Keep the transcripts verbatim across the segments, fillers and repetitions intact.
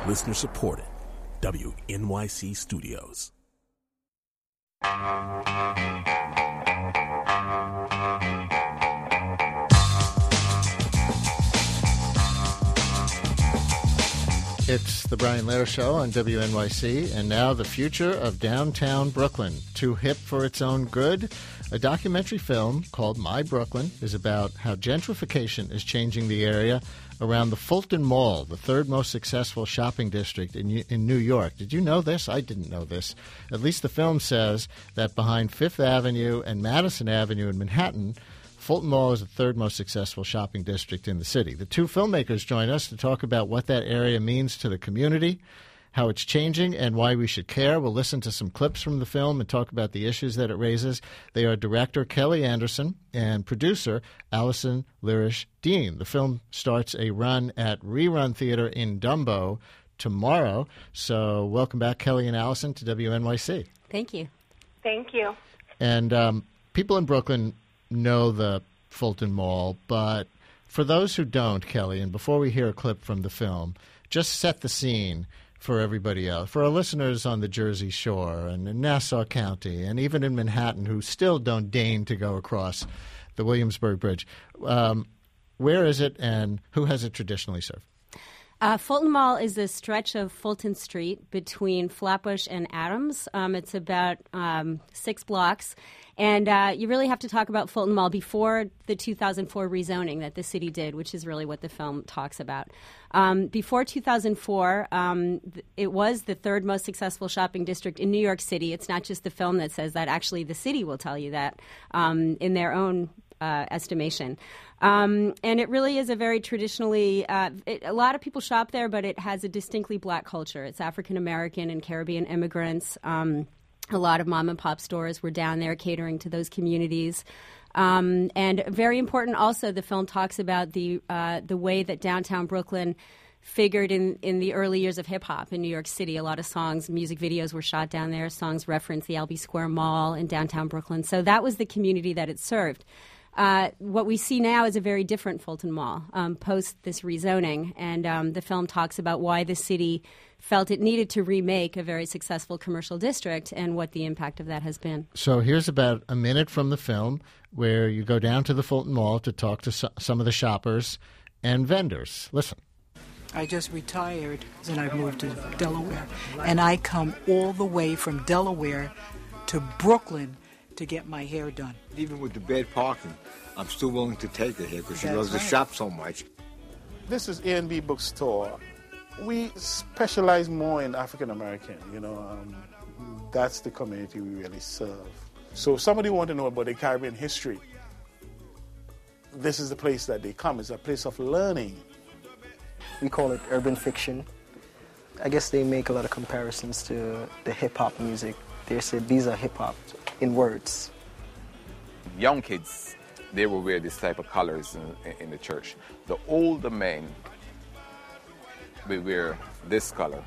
Listener supported. W N Y C Studios. It's the Brian Lehrer Show on W N Y C, and now the future of downtown Brooklyn. Too hip for its own good? A documentary film called My Brooklyn is about how gentrification is changing the area around the Fulton Mall, the third most successful shopping district in in New York. Did you know this? I didn't know this. At least the film says that behind Fifth Avenue and Madison Avenue in Manhattan, Fulton Mall is the third most successful shopping district in the city. The two filmmakers join us to talk about what that area means to the community, how it's changing, and why we should care. We'll listen to some clips from the film and talk about the issues that it raises. They are director Kelly Anderson and producer Allison Lirish-Dean. The film starts a run at Rerun Theater in Dumbo tomorrow. So welcome back, Kelly and Allison, to W N Y C. Thank you. Thank you. And um, people in Brooklyn know the Fulton Mall, but for those who don't, Kelly, and before we hear a clip from the film, just set the scene for everybody else, for our listeners on the Jersey Shore and in Nassau County and even in Manhattan who still don't deign to go across the Williamsburg Bridge. Um, where is it, and who has it traditionally served? Uh, Fulton Mall is a stretch of Fulton Street between Flatbush and Adams. Um, it's about um, six blocks. And uh, you really have to talk about Fulton Mall before the two thousand four rezoning that the city did, which is really what the film talks about. Um, before two thousand four, um, th- it was the third most successful shopping district in New York City. It's not just the film that says that. Actually, the city will tell you that um, in their own uh, estimation. Um, and it really is a very traditionally, uh, it, a lot of people shop there, but it has a distinctly black culture. It's African-American and Caribbean immigrants. Um, a lot of mom-and-pop stores were down there catering to those communities. Um, and very important also, the film talks about the uh, the way that downtown Brooklyn figured in, in the early years of hip-hop in New York City. A lot of songs, music videos were shot down there. Songs reference the Albee Square Mall in downtown Brooklyn. So that was the community that it served. Uh, what we see now is a very different Fulton Mall um, post this rezoning, and um, the film talks about why the city felt it needed to remake a very successful commercial district and what the impact of that has been. So here's about a minute from the film where you go down to the Fulton Mall to talk to so- some of the shoppers and vendors. Listen. I just retired and I moved to Delaware, and I come all the way from Delaware to Brooklyn to get my hair done. Even with the bad parking, I'm still willing to take her here because she That's loves right. to shop so much. This is A and B Bookstore. We specialize more in African American, you know. Um, that's the community we really serve. So if somebody want to know about the Caribbean history, this is the place that they come. It's a place of learning. We call it urban fiction. I guess they make a lot of comparisons to the hip-hop music. They say these are hip-hop in words. Young kids, they will wear this type of colors in, in the church. The older men will wear this color.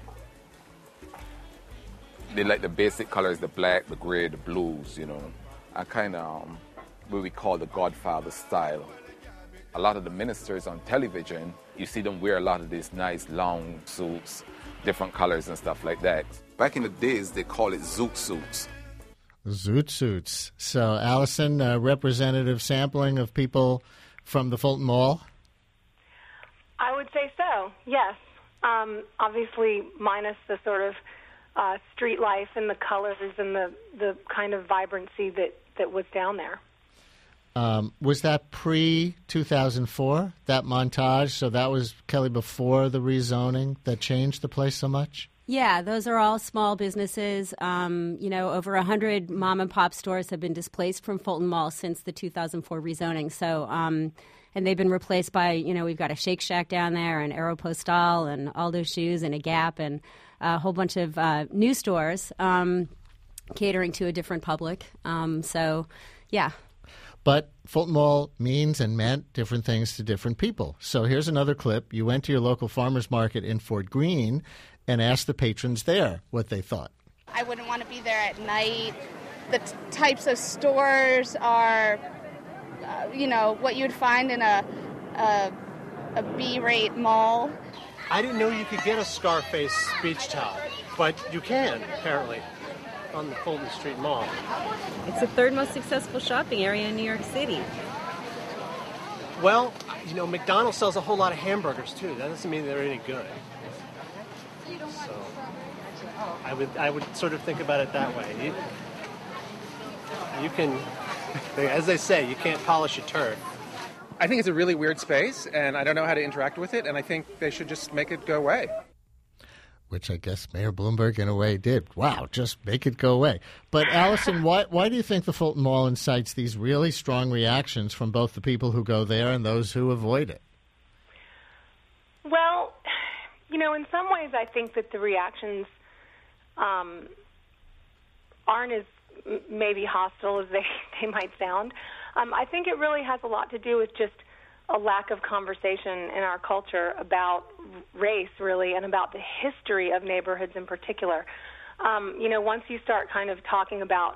They like the basic colors, the black, the gray, the blues, you know. I kind of, um, what we call the Godfather style. A lot of the ministers on television, you see them wear a lot of these nice long suits, different colors and stuff like that. Back in the days, they call it zoot suits. Zoot suits. So, Allison, a representative sampling of people from the Fulton Mall? I would say so, yes. Um, obviously, minus the sort of uh, street life and the colors and the, the kind of vibrancy that, that was down there. Um, was that pre two thousand four, that montage? So that was, Kelly, before the rezoning that changed the place so much? Yeah, those are all small businesses. Um, you know, over one hundred mom-and-pop stores have been displaced from Fulton Mall since the two thousand four rezoning. So, um, and they've been replaced by, you know, we've got a Shake Shack down there and Aeropostale and Aldo Shoes and a Gap and a whole bunch of uh, new stores um, catering to a different public. Um, so, yeah. But Fulton Mall means and meant different things to different people. So here's another clip. You went to your local farmer's market in Fort Greene and asked the patrons there what they thought. I wouldn't want to be there at night. The t- types of stores are, uh, you know, what you would find in a, a, a B-rate mall. I didn't know you could get a Scarface beach towel, but you can, apparently, on the Fulton Street Mall. It's the third most successful shopping area in New York City. Well, you know, McDonald's sells a whole lot of hamburgers, too. That doesn't mean they're any good. So, I would I would sort of think about it that way. You, you can, as they say, you can't polish a turd. I think it's a really weird space, and I don't know how to interact with it, and I think they should just make it go away. Which I guess Mayor Bloomberg, in a way, did. Wow, just make it go away. But, Allison, why, why do you think the Fulton Mall incites these really strong reactions from both the people who go there and those who avoid it? Well, you know, in some ways I think that the reactions um, aren't as m- maybe hostile as they, they might sound. Um, I think it really has a lot to do with just a lack of conversation in our culture about race, really, and about the history of neighborhoods in particular. Um, you know, once you start kind of talking about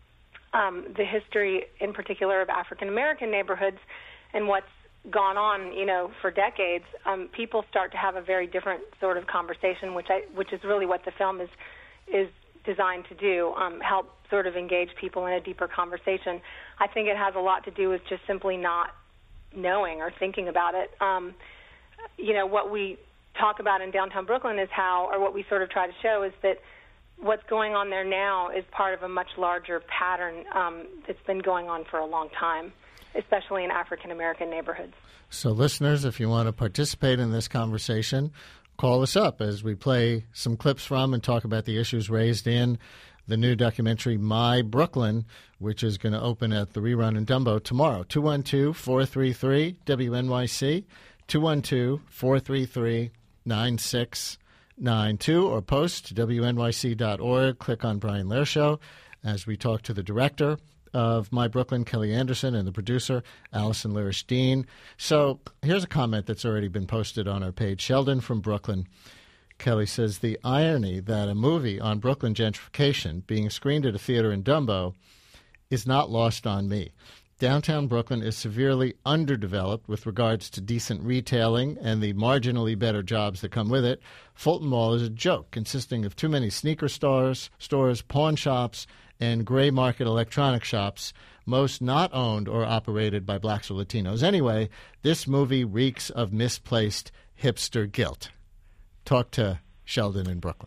um, the history in particular of African-American neighborhoods and what's gone on, you know, for decades, um, people start to have a very different sort of conversation, which I, which is really what the film is is designed to do, um, help sort of engage people in a deeper conversation. I think it has a lot to do with just simply not knowing or thinking about it. Um, you know, what we talk about in downtown Brooklyn is how, or what we sort of try to show is that what's going on there now is part of a much larger pattern um, that's been going on for a long time, especially in African-American neighborhoods. So, listeners, if you want to participate in this conversation, call us up as we play some clips from and talk about the issues raised in the new documentary My Brooklyn, which is going to open at the Rerun in Dumbo tomorrow. two one two, four three three, W N Y C, two one two, four three three, nine six nine two, or post to W N Y C dot org. Click on Brian Lehrer Show as we talk to the director of My Brooklyn, Kelly Anderson, and the producer, Allison Lirish-Dean. So here's a comment that's already been posted on our page. Sheldon from Brooklyn. Kelly says, the irony that a movie on Brooklyn gentrification being screened at a theater in Dumbo is not lost on me. Downtown Brooklyn is severely underdeveloped with regards to decent retailing and the marginally better jobs that come with it. Fulton Mall is a joke consisting of too many sneaker stores, stores, pawn shops, and gray market electronic shops, most not owned or operated by blacks or Latinos. Anyway, this movie reeks of misplaced hipster guilt. Talk to Sheldon in Brooklyn.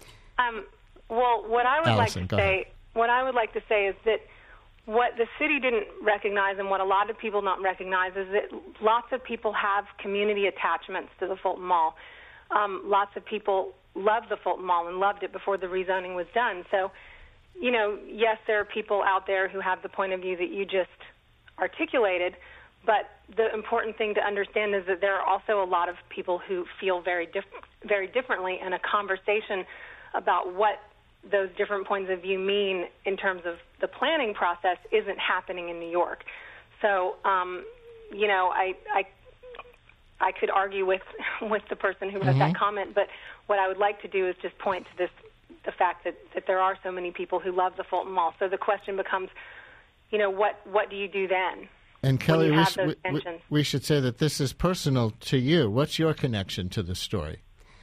Um, well, what I would Allison, like to go say, ahead. what I would like to say is that what the city didn't recognize and what a lot of people don't recognize is that lots of people have community attachments to the Fulton Mall. Um, lots of people love the Fulton Mall and loved it before the rezoning was done. So, you know, yes, there are people out there who have the point of view that you just articulated, but the important thing to understand is that there are also a lot of people who feel very diff- very differently, and a conversation about what those different points of view mean in terms of the planning process isn't happening in New York. So, um, you know, I, I I could argue with with the person who wrote Mm-hmm. that comment, but what I would like to do is just point to this, the fact that, that there are so many people who love the Fulton Mall. So the question becomes, you know, what, what do you do then? And Kelly, when you we, have sh- those we, we, tensions? we should say that this is personal to you. What's your connection to this story?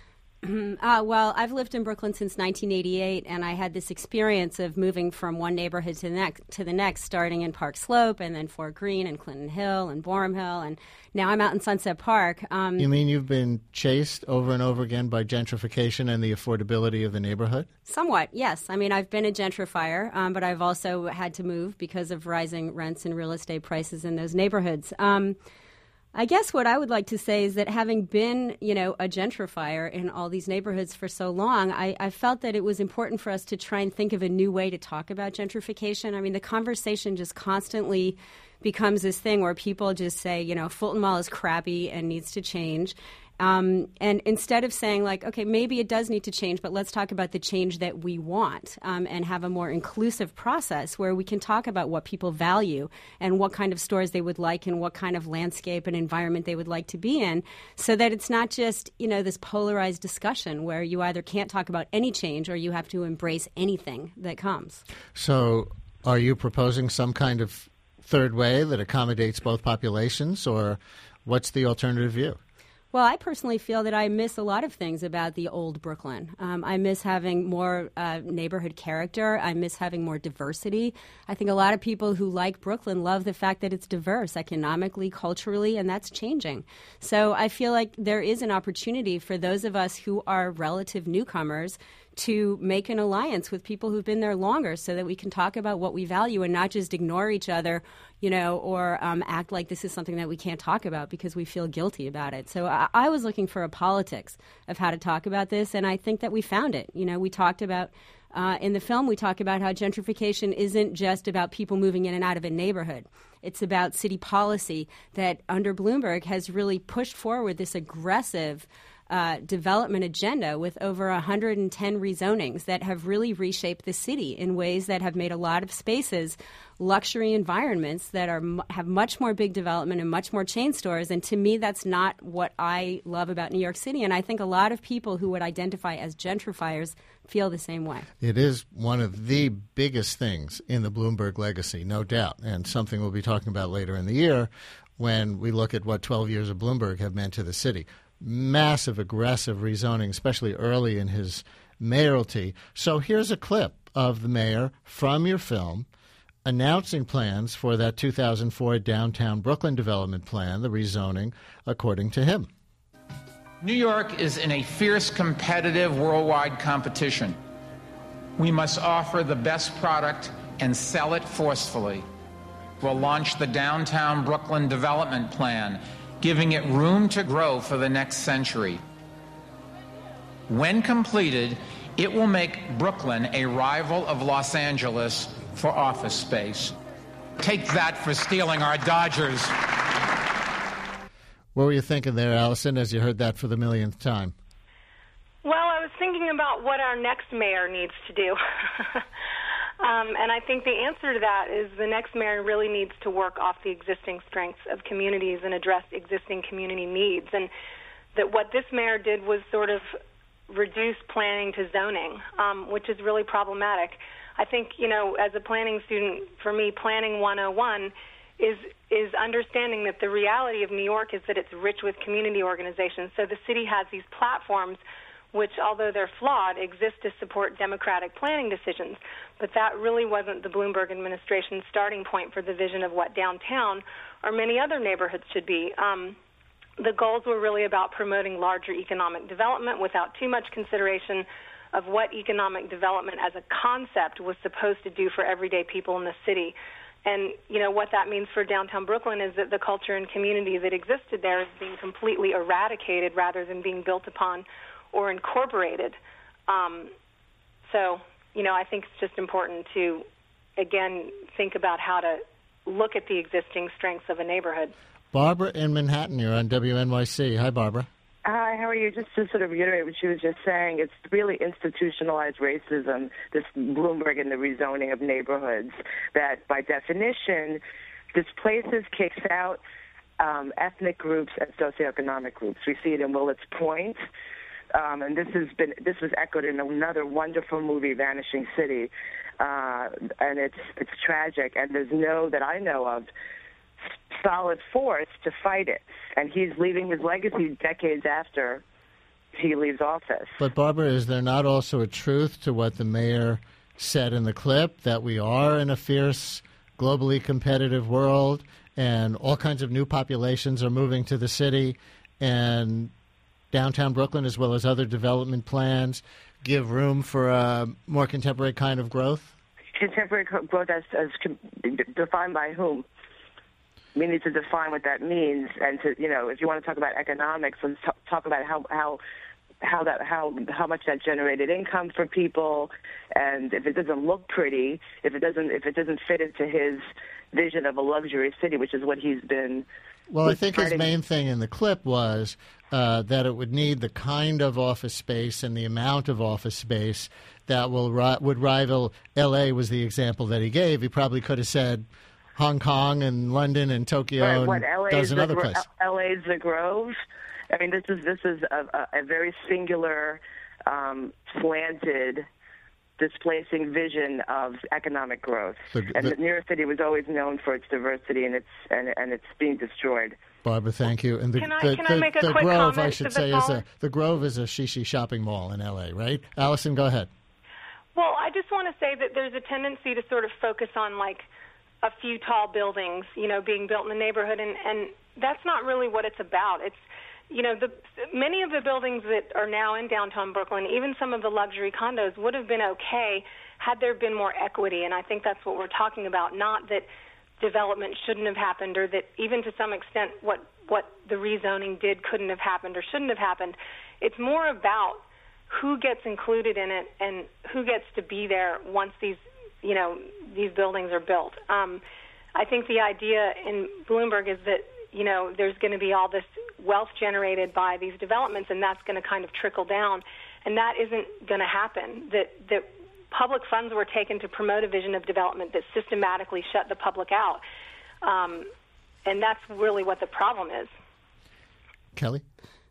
Uh, well, I've lived in Brooklyn since nineteen eighty-eight, and I had this experience of moving from one neighborhood to the next, to the next, starting in Park Slope, and then Fort Greene, and Clinton Hill, and Borum Hill, and now I'm out in Sunset Park. Um, You mean you've been chased over and over again by gentrification and the affordability of the neighborhood? Somewhat, yes. I mean, I've been a gentrifier, um, but I've also had to move because of rising rents and real estate prices in those neighborhoods. Um, I guess what I would like to say is that having been, you know, a gentrifier in all these neighborhoods for so long, I, I felt that it was important for us to try and think of a new way to talk about gentrification. I mean, the conversation just constantly becomes this thing where people just say, you know, Fulton Mall is crappy and needs to change. Um, and instead of saying, like, okay, maybe it does need to change, but let's talk about the change that we want um, and have a more inclusive process where we can talk about what people value and what kind of stores they would like and what kind of landscape and environment they would like to be in, so that it's not just, you know, this polarized discussion where you either can't talk about any change or you have to embrace anything that comes. So are you proposing some kind of third way that accommodates both populations, or what's the alternative view? Well, I personally feel that I miss a lot of things about the old Brooklyn. Um, I miss having more uh, neighborhood character. I miss having more diversity. I think a lot of people who like Brooklyn love the fact that it's diverse economically, culturally, and that's changing. So I feel like there is an opportunity for those of us who are relative newcomers to make an alliance with people who've been there longer so that we can talk about what we value and not just ignore each other, you know, or um, act like this is something that we can't talk about because we feel guilty about it. So I, I was looking for a politics of how to talk about this, and I think that we found it. You know, we talked about, uh, in the film, we talk about how gentrification isn't just about people moving in and out of a neighborhood. It's about city policy that under Bloomberg has really pushed forward this aggressive Uh, development agenda with over one hundred ten rezonings that have really reshaped the city in ways that have made a lot of spaces luxury environments that are have much more big development and much more chain stores. And to me, that's not what I love about New York City. And I think a lot of people who would identify as gentrifiers feel the same way. It is one of the biggest things in the Bloomberg legacy, no doubt, and something we'll be talking about later in the year when we look at what twelve years of Bloomberg have meant to the city. Massive, aggressive rezoning, especially early in his mayoralty. So here's a clip of the mayor from your film announcing plans for that two thousand four downtown Brooklyn development plan, the rezoning, according to him. New York is in a fierce, competitive, worldwide competition. We must offer the best product and sell it forcefully. We'll launch the downtown Brooklyn development plan, giving it room to grow for the next century. When completed, it will make Brooklyn a rival of Los Angeles for office space. Take that for stealing our Dodgers. What were you thinking there, Allison, as you heard that for the millionth time? Well, I was thinking about what our next mayor needs to do. Um, and I think the answer to that is the next mayor really needs to work off the existing strengths of communities and address existing community needs. And that what this mayor did was sort of reduce planning to zoning, um, which is really problematic. I think, you know, as a planning student, for me, Planning one oh one is is understanding that the reality of New York is that it's rich with community organizations. So the city has these platforms which, although they're flawed, exist to support democratic planning decisions. But that really wasn't the Bloomberg administration's starting point for the vision of what downtown or many other neighborhoods should be. Um, the goals were really about promoting larger economic development without too much consideration of what economic development as a concept was supposed to do for everyday people in the city. And, you know, what that means for downtown Brooklyn is that the culture and community that existed there is being completely eradicated rather than being built upon or incorporated. Um, so, you know, I think it's just important to, again, think about how to look at the existing strengths of a neighborhood. Barbara in Manhattan, you're on W N Y C. Hi, Barbara. Hi, how are you? Just to sort of reiterate what she was just saying, it's really institutionalized racism, this Bloomberg and the rezoning of neighborhoods, that by definition displaces, kicks out um, ethnic groups and socioeconomic groups. We see it in Willits Point. Um, and this has been this was echoed in another wonderful movie, Vanishing City, uh, and it's it's tragic. And there's no that I know of solid force to fight it. And he's leaving his legacy decades after he leaves office. But Barbara, is there not also a truth to what the mayor said in the clip, that we are in a fierce, globally competitive world, and all kinds of new populations are moving to the city, and downtown Brooklyn, as well as other development plans, give room for a more contemporary kind of growth? Contemporary growth as, as defined by whom? We need to define what that means, and to, you know, if you want to talk about economics, let's t- talk about how how how that how how much that generated income for people, and if it doesn't look pretty, if it doesn't if it doesn't fit into his vision of a luxury city, which is what he's been. Well, I think his main thing in the clip was uh, that it would need the kind of office space and the amount of office space that will ri- would rival L A was the example that he gave. He probably could have said Hong Kong and London and Tokyo right, and what, L A a dozen other Gro- places. L A's the Grove. I mean, this is this is a, a, a very singular, um, slanted, displacing vision of economic growth. The, the, and New York City was always known for its diversity, and it's and, and it's being destroyed. Barbara, thank you. And the, Can I- the, can I the, make a the quick Grove, comment I to should the say, is caller? a the Grove is a Shishi shopping mall in L A, right? Allison, go ahead. Well, I just want to say that there's a tendency to sort of focus on like a few tall buildings, you know, being built in the neighborhood, and, and that's not really what it's about. It's, you know, the many of the buildings that are now in downtown Brooklyn, even some of the luxury condos, would have been okay had there been more equity, and I think that's what we're talking about, not that development shouldn't have happened or that even to some extent what, what the rezoning did couldn't have happened or shouldn't have happened. It's more about who gets included in it and who gets to be there once these, you know, these buildings are built. Um, I think the idea in Bloomberg is that, you know, there's going to be all this wealth generated by these developments, and that's going to kind of trickle down, and that isn't going to happen. That that public funds were taken to promote a vision of development that systematically shut the public out, um, and that's really what the problem is. Kelly?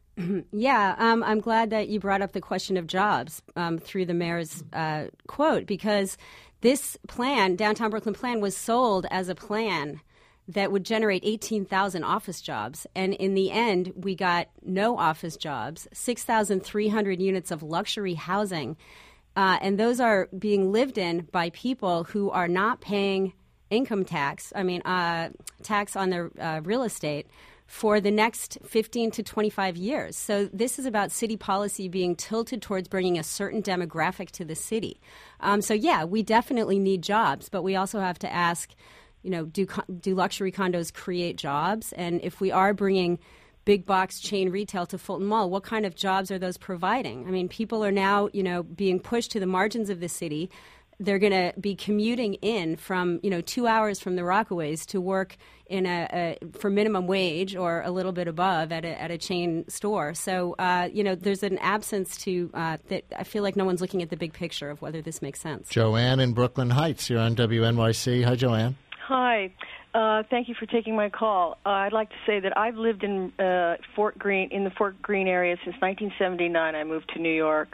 Yeah, um, I'm glad that you brought up the question of jobs um, through the mayor's uh, quote, because this plan, Downtown Brooklyn plan, was sold as a plan that would generate eighteen thousand office jobs. And in the end, we got no office jobs, six thousand three hundred units of luxury housing. Uh, and those are being lived in by people who are not paying income tax, I mean, uh, tax on their uh, real estate for the next fifteen to twenty-five years. So this is about city policy being tilted towards bringing a certain demographic to the city. Um, so, yeah, we definitely need jobs, but we also have to ask, you know, do do luxury condos create jobs? And if we are bringing big box chain retail to Fulton Mall, what kind of jobs are those providing? I mean, people are now, you know, being pushed to the margins of the city. They're going to be commuting in from, you know, two hours from the Rockaways to work in a, a for minimum wage or a little bit above at a, at a chain store. So, uh, you know, there's an absence to uh, that. I feel like no one's looking at the big picture of whether this makes sense. Joanne in Brooklyn Heights. You're on W N Y C. Hi, Joanne. Hi. Uh, thank you for taking my call. Uh, I'd like to say that I've lived in uh, Fort Greene, in the Fort Greene area since nineteen seventy-nine. I moved to New York.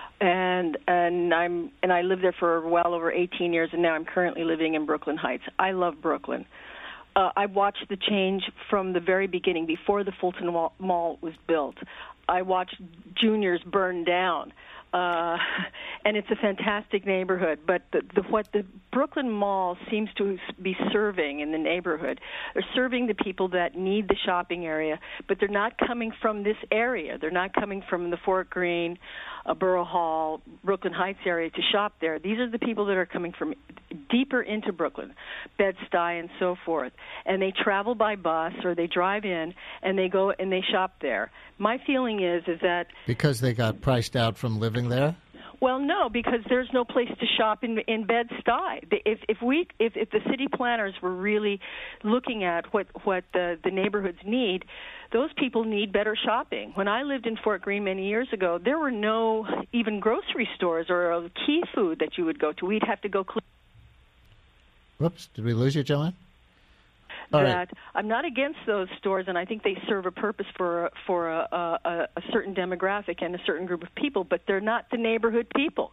And and I'm and I lived there for well over eighteen years, and now I'm currently living in Brooklyn Heights. I love Brooklyn. Uh, I watched the change from the very beginning, before the Fulton Mall was built. I watched Junior's burn down, uh, and it's a fantastic neighborhood. But the, the, what the Brooklyn Mall seems to be serving in the neighborhood, they're serving the people that need the shopping area, but they're not coming from this area. They're not coming from the Fort Greene, uh, Borough Hall, Brooklyn Heights area to shop there. These are the people that are coming from deeper into Brooklyn, Bed-Stuy and so forth. And they travel by bus or they drive in and they go and they shop there. My feeling is is that because they got priced out from living there? Well, no, because there's no place to shop in in Bed-Stuy. If if we if, if the city planners were really looking at what what the the neighborhoods need, those people need better shopping. When I lived in Fort Greene many years ago, there were no even grocery stores or a Key Food that you would go to. We'd have to go. Cl- Whoops! Did we lose you, Joanne? All that right. I'm not against those stores, and I think they serve a purpose for for a, a, a certain demographic and a certain group of people, but they're not the neighborhood people.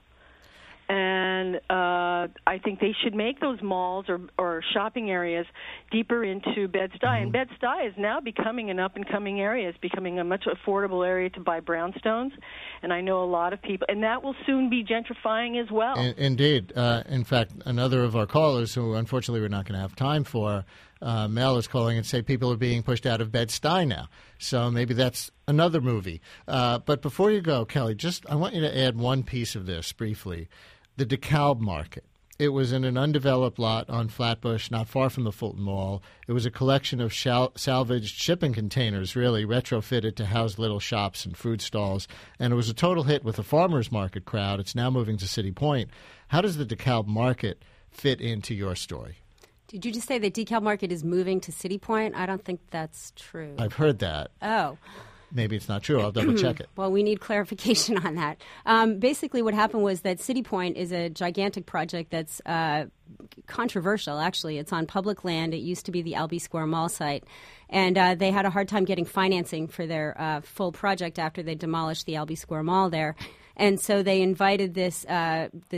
And uh, I think they should make those malls or, or shopping areas deeper into Bed-Stuy. Mm-hmm. And Bed-Stuy is now becoming an up-and-coming area. It's becoming a much affordable area to buy brownstones. And I know a lot of people. And that will soon be gentrifying as well. In, indeed. Uh, in fact, another of our callers, who unfortunately we're not going to have time for, uh, Mel, is calling and say people are being pushed out of Bed-Stuy now. So maybe that's another movie. Uh, but before you go, Kelly, just I want you to add one piece of this briefly. The DeKalb Market. It was in an undeveloped lot on Flatbush, not far from the Fulton Mall. It was a collection of shal- salvaged shipping containers, really, retrofitted to house little shops and food stalls. And it was a total hit with the farmers market crowd. It's now moving to City Point. How does the DeKalb Market fit into your story? Did you just say the DeKalb Market is moving to City Point? I don't think that's true. I've heard that. Oh. Maybe it's not true. I'll double check it. Well, we need clarification on that. Um, basically, what happened was that City Point is a gigantic project that's uh, controversial, actually. It's on public land. It used to be the Albee Square Mall site. And uh, they had a hard time getting financing for their uh, full project after they demolished the Albee Square Mall there. And so they invited this uh, this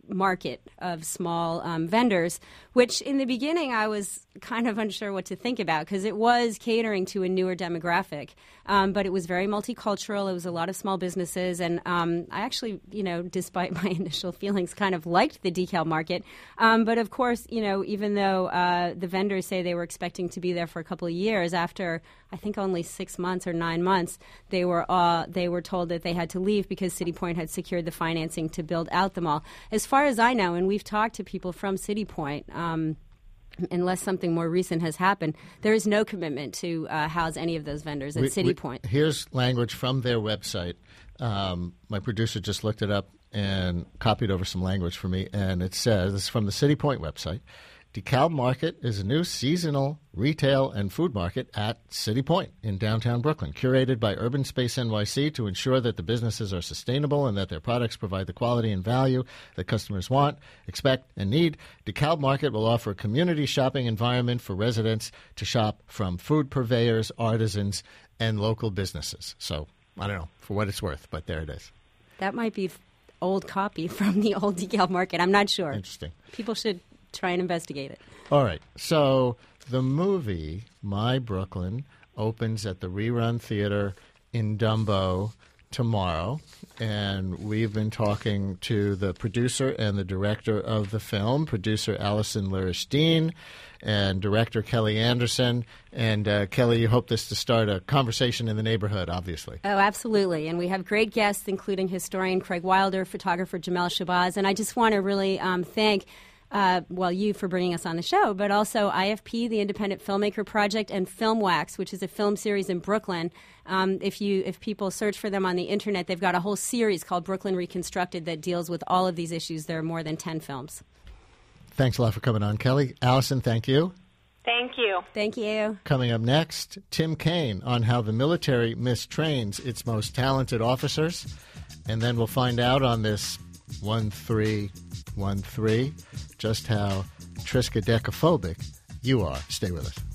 market of small um, vendors, which in the beginning I was kind of unsure what to think about because it was catering to a newer demographic. Um, but it was very multicultural. It was a lot of small businesses. And um, I actually, you know, despite my initial feelings, kind of liked the decal market. Um, but of course, you know, even though uh, the vendors say they were expecting to be there for a couple of years, after I think only six months or nine months, they were uh, they were told that they had to leave because City Point had secured the financing to build out the mall. As far as I know, and we've talked to people from City Point, um, unless something more recent has happened, there is no commitment to uh, house any of those vendors at we, City we, Point. Here's language from their website. Um, my producer just looked it up and copied over some language for me, and it says, this is from the City Point website, DeKalb Market is a new seasonal retail and food market at City Point in downtown Brooklyn, curated by Urban Space N Y C to ensure that the businesses are sustainable and that their products provide the quality and value that customers want, expect, and need. DeKalb Market will offer a community shopping environment for residents to shop from food purveyors, artisans, and local businesses. So, I don't know, for what it's worth, but there it is. That might be old copy from the old DeKalb Market. I'm not sure. Interesting. People should try and investigate it. All right. So the movie, My Brooklyn, opens at the Rerun Theater in Dumbo tomorrow. And we've been talking to the producer and the director of the film, producer Allison Lirish-Dean and director Kelly Anderson. And uh, Kelly, you hope this to start a conversation in the neighborhood, obviously. Oh, absolutely. And we have great guests, including historian Craig Wilder, photographer Jamel Shabazz. And I just want to really um, thank Uh, well, you for bringing us on the show, but also I F P, the Independent Filmmaker Project, and Film Wax, which is a film series in Brooklyn. Um, if you if people search for them on the internet, they've got a whole series called Brooklyn Reconstructed that deals with all of these issues. There are more than ten films. Thanks a lot for coming on, Kelly. Allison, thank you. Thank you. Thank you. Coming up next, Tim Kaine on how the military mistrains its most talented officers. And then we'll find out on this one three one three just how triskaidekaphobic you are. Stay with us.